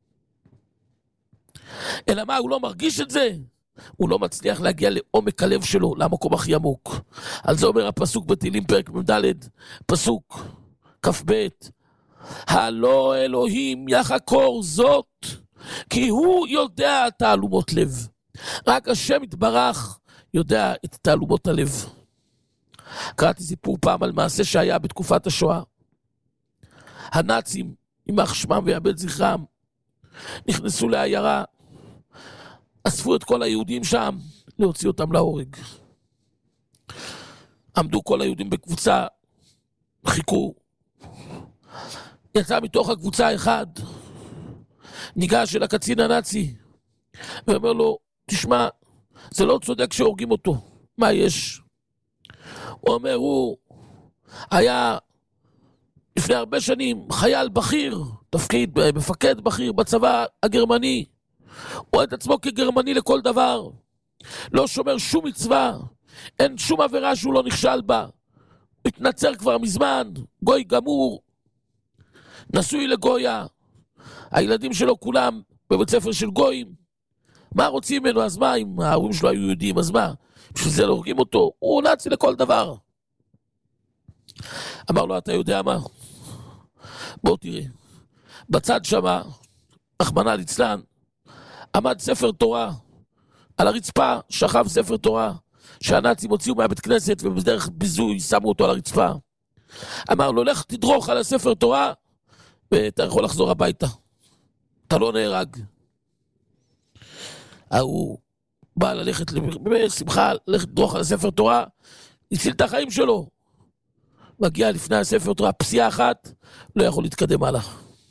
אלא מה, הוא לא מרגיש את זה? הוא לא מצליח להגיע לעומק הלב שלו, למקום הכי עמוק. על זה אומר הפסוק בתהילים פרק מ"ד, פסוק כ"ב, הלא אלוהים יחקור זאת, כי הוא יודע תעלומות לב. רק השם יתברך יודע את תעלומות הלב. קראתי סיפור פעם על מעשה שהיה בתקופת השואה. הנאצים, יימח שמם ויאבד זכרם, נכנסו לעיירה, אספו את כל היהודים שם, להוציא אותם להורג. עמדו כל היהודים בקבוצה, חיכו. יצא מתוך הקבוצה אחד, ניגש אל הקצין הנאצי, ואומר לו, תשמע, זה לא צודק שהורגים אותו, מה יש? הוא אומר, הוא היה לפני הרבה שנים חייל בכיר, תפקיד, מפקד בכיר בצבא הגרמני, הוא רואה את עצמו כגרמני לכל דבר, לא שומר שום מצווה, אין שום עבירה שהוא לא נכשל בה, התנצר כבר מזמן, גוי גמור, נשוי לגויה, הילדים שלו כולם בבית ספר של גויים, מה רוצים ממנו? אז מה, אם ההורים שלו היו יהודים, אז מה? בשביל זה לא הורגים אותו, הוא נאצי לכל דבר. אמר לו, אתה יודע מה? בוא תראה, בצד שמה, רחמנא ליצלן, עמד ספר תורה, על הרצפה שכב ספר תורה, שהנאצים הוציאו מהבית כנסת ובדרך ביזוי שמו אותו על הרצפה. אמר לו, לך תדרוך על הספר תורה, ואתה יכול לחזור הביתה. אתה לא נהרג. הוא בא ללכת בשמחה, ללכת לדרוך על הספר תורה, הציל את החיים שלו. מגיע לפני הספר תורה, פסיעה אחת, לא יכול להתקדם הלאה.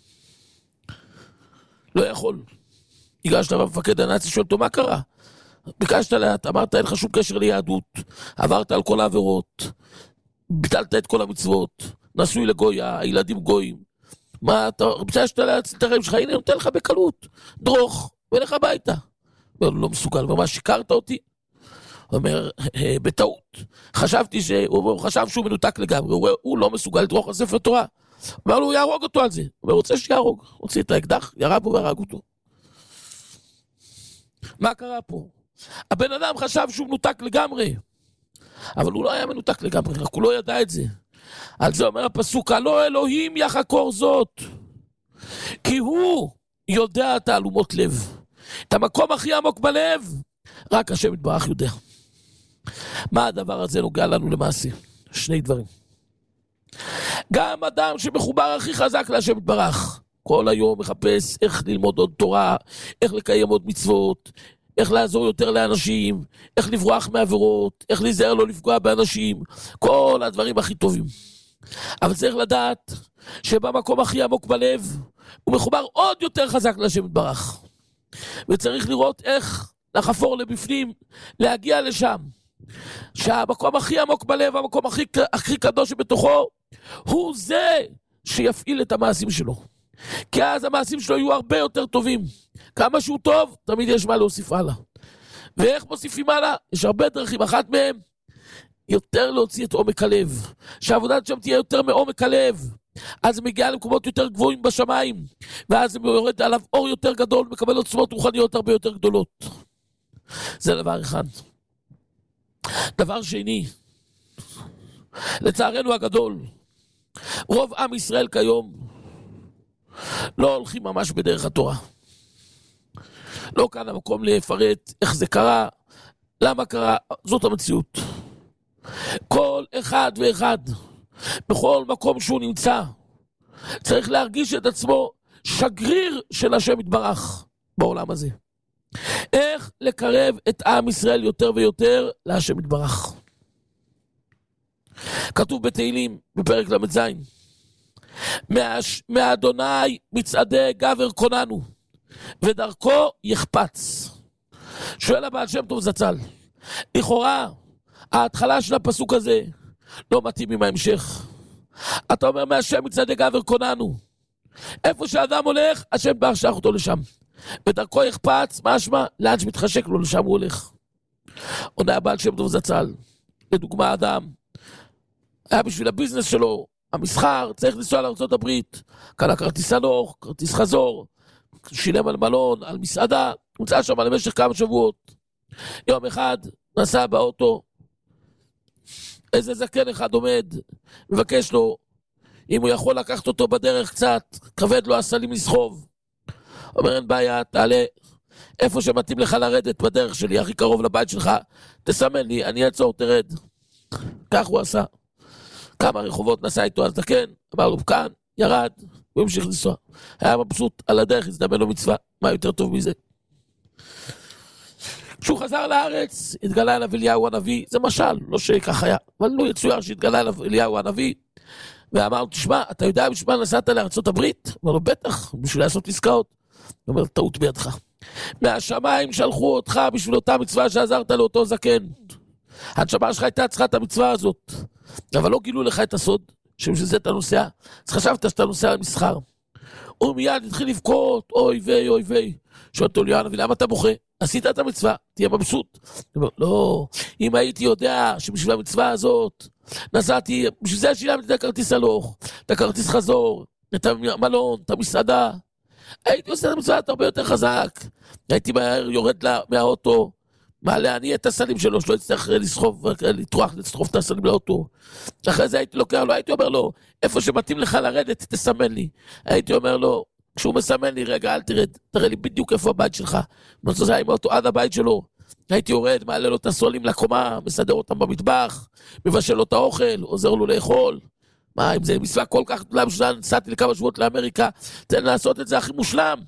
לא יכול. ניגשת במפקד הנאצי, שואל אותו, מה קרה? ביקשת לאט, אמרת, אין לך שום קשר ליהדות, עברת על כל העבירות, ביטלת את כל המצוות, נשוי לגויה, הילדים גויים. מה, אתה ביקשת להציל את החיים שלך, הנה, נותן לך בקלות, דרוך, ולך הביתה. הוא לא מסוגל, ומה, שיקרת אותי? הוא אומר, בטעות. הוא חשב שהוא מנותק לגמרי, הוא לא מסוגל לדרוך על ספר תורה. הוא אומר לו, הוא יהרוג אותו על זה. הוא רוצה שיהרוג. הוציא את האקדח, ירה בו והרג אותו. מה קרה פה? הבן אדם חשב שהוא מנותק לגמרי, אבל הוא לא היה מנותק לגמרי, רק הוא לא ידע את זה. על זה אומר הפסוק, הלא אלוהים יחקור זאת, כי הוא יודע תעלומות לב. את המקום הכי עמוק בלב, רק השם יתברך יודע. מה הדבר הזה נוגע לנו למעשה? שני דברים. גם אדם שמחובר הכי חזק להשם יתברך, כל היום מחפש איך ללמוד עוד תורה, איך לקיים עוד מצוות, איך לעזור יותר לאנשים, איך לברוח מעבירות, איך להיזהר לא לפגוע באנשים, כל הדברים הכי טובים. אבל צריך לדעת שבמקום הכי עמוק בלב, הוא מחובר עוד יותר חזק להשם יתברך. וצריך לראות איך לחפור לבפנים, להגיע לשם. שהמקום הכי עמוק בלב, המקום הכי קדוש שבתוכו, הוא זה שיפעיל את המעשים שלו. כי אז המעשים שלו יהיו הרבה יותר טובים. כמה שהוא טוב, תמיד יש מה להוסיף הלאה. ואיך מוסיפים הלאה? יש הרבה דרכים. אחת מהם, יותר להוציא את עומק הלב, שהעבודת שם תהיה יותר מעומק הלב, אז זה מגיע למקומות יותר גבוהים בשמיים, ואז זה יורד עליו אור יותר גדול, מקבל עוצמות רוחניות הרבה יותר גדולות. זה דבר אחד. דבר שני, לצערנו הגדול, רוב עם ישראל כיום לא הולכים ממש בדרך התורה. לא כאן המקום לפרט איך זה קרה, למה קרה, זאת המציאות. כל אחד ואחד, בכל מקום שהוא נמצא, צריך להרגיש את עצמו שגריר של השם יתברך בעולם הזה. איך לקרב את עם ישראל יותר ויותר להשם יתברך. כתוב בתהילים בפרק ל"ז, מאדוני מצעדי גבר קוננו ודרכו יחפץ. שואל הבעל שם טוב זצ"ל, לכאורה ההתחלה של הפסוק הזה לא מתאים עם ההמשך. אתה אומר מהשם מצעדי גבר קוננו, איפה שאדם הולך השם ברשך אותו לשם, ודרכו יחפץ, משמע לאן שמתחשק לו לשם הוא הולך. עונה הבעל שם טוב זצ"ל, לדוגמה אדם היה בשביל הביזנס שלו, המסחר, צריך לנסוע לארצות הברית, קנה כרטיס הלוך, כרטיס חזור, שילם על מלון, על מסעדה, נמצא שם למשך כמה שבועות. יום אחד נסע באוטו, איזה זקן אחד עומד, מבקש לו, אם הוא יכול לקחת אותו בדרך קצת, כבד לו הסלים לסחוב. אומר, אין בעיה, תעלה, איפה שמתאים לך לרדת בדרך שלי, הכי קרוב לבית שלך, תסמן לי, אני אעצור, תרד. כך הוא עשה. כמה רחובות נסע איתו הזקן, אמר לו כאן, ירד, הוא המשיך לנסוע. היה מבסוט על הדרך, הזדמן לו מצווה, מה יותר טוב מזה? כשהוא חזר לארץ, התגלה אליו אליהו הנביא, זה משל, לא שכך היה, אבל לא יצויר שהתגלה אליו אליהו הנביא, ואמר לו, תשמע, אתה יודע בשביל מה נסעת לארצות הברית? אמר לו, בטח, בשביל לעשות עסקאות. הוא אומר, טעות בידך. מהשמיים שלחו אותך בשביל אותה מצווה שעזרת לאותו זקן. הנשמה שלך הייתה צריכה את המצווה הזאת, אבל לא גילו לך את הסוד, שבשביל זה אתה נוסע, אז חשבת שאתה נוסע למסחר. הוא מיד התחיל לבכות, אוי ויי, אוי ויי. שואל אותו אליהו הנביא, למה אתה בוכה? עשית את המצווה, תהיה מבסוט. הוא אומר, לא, אם הייתי יודע שבשביל המצווה הזאת, נסעתי, בשביל זה שילמתי את הכרטיס הלוך, את הכרטיס חזור, את המלון, את המסעדה, הייתי עושה את המצווה הרבה יותר חזק, הייתי מהר יורד מהאוטו, מעלה אני את הסלים שלו, שלא יצטרך לסחוב, לטרוח, לסחוב את הסלים לאוטו. אחרי זה הייתי לוקח לו, הייתי אומר לו, איפה שמתאים לך לרדת, תסמן לי. הייתי אומר לו, כשהוא מסמן לי, רגע, אל תרד, תראה לי בדיוק איפה הבית שלך. נוסע עם האוטו עד הבית שלו. הייתי יורד, מעלה לו את הסולים לקומה, מסדר אותם במטבח, מבשל לו את האוכל, עוזר לו לאכול. מה, אם זה מצווה כל כך גדולה, בשביל נסעתי לכמה שבועות לאמריקה, תן לעשות את זה הכי מושלם.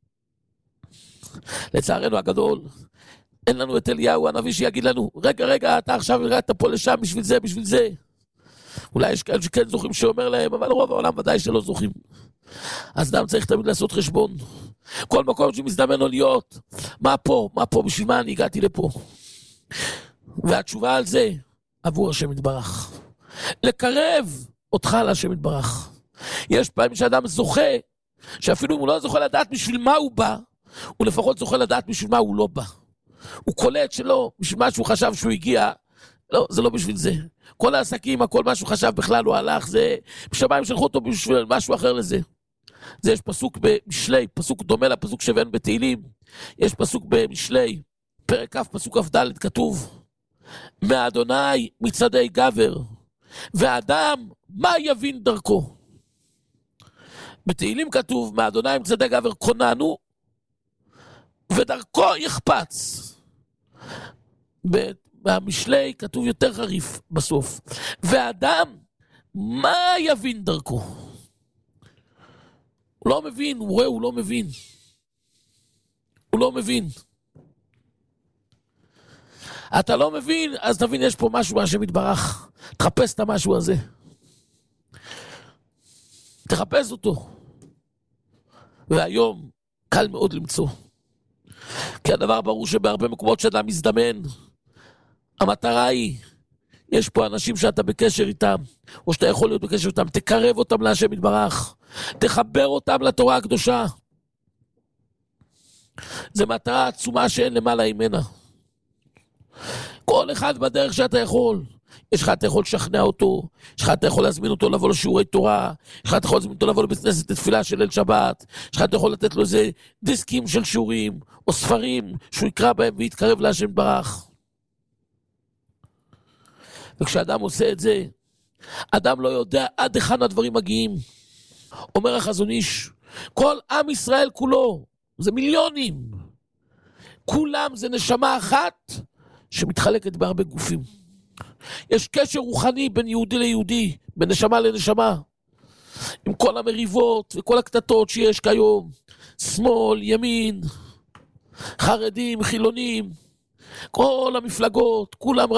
לצערנו הגדול, אין לנו את אליהו הנביא שיגיד לנו, רגע, אתה עכשיו הגעת פה לשם בשביל זה. אולי יש כאלה שכן זוכים שאומר להם, אבל רוב העולם ודאי שלא זוכים. אז אדם צריך תמיד לעשות חשבון. כל מקום שמזדמן לו להיות, מה פה, בשביל מה אני הגעתי לפה? והתשובה על זה, עבור השם יתברך. לקרב אותך להשם יתברך. יש פעמים שאדם זוכה, שאפילו אם הוא לא זוכה לדעת בשביל מה הוא בא, הוא לפחות זוכה לדעת בשביל מה הוא לא בא. הוא קולט שלא, בשביל מה שהוא חשב שהוא הגיע, לא, זה לא בשביל זה. כל העסקים, הכל מה שהוא חשב בכלל הוא הלך, זה בשמיים שלחו אותו בשביל משהו אחר לזה. זה יש פסוק במשלי, פסוק דומה לפסוק שהבאנו בתהילים, יש פסוק במשלי, פרק כ' פסוק כ"ד כתוב, מאדוני מצעדי גבר, ואדם מה יבין דרכו. בתהילים כתוב, מאדוני מצעדי גבר קוננו, ודרכו יחפץ. במשלי כתוב יותר חריף בסוף, ואדם מה יבין דרכו. הוא לא מבין, הוא רואה, הוא לא מבין. הוא לא מבין. אתה לא מבין, אז תבין, יש פה משהו מהשם יתברך. תחפש את המשהו הזה. תחפש אותו. והיום קל מאוד למצוא. כי הדבר ברור שבהרבה מקומות שאדם מזדמן, המטרה היא, יש פה אנשים שאתה בקשר איתם, או שאתה יכול להיות בקשר איתם, תקרב אותם להשם יתברך, תחבר אותם לתורה הקדושה. זו מטרה עצומה שאין למעלה ממנה. כל אחד בדרך שאתה יכול, יש לך, אתה יכול לשכנע אותו, יש לך, אתה יכול להזמין אותו לבוא לשיעורי תורה, יש לך, אתה יכול להזמין אותו לבוא לבית כנסת לתפילה של ליל שבת, יש לך, אתה יכול לתת לו איזה דיסקים של שיעורים, או ספרים, שהוא יקרא בהם ויתקרב להשם ברך. וכשאדם עושה את זה, אדם לא יודע עד היכן הדברים מגיעים. אומר החזון איש, כל עם ישראל כולו, זה מיליונים, כולם זה נשמה אחת שמתחלקת בהרבה גופים. יש קשר רוחני בין יהודי ליהודי, בין נשמה לנשמה, עם כל המריבות וכל הקטטות שיש כיום, שמאל, ימין, חרדים, חילונים, כל המפלגות, כולם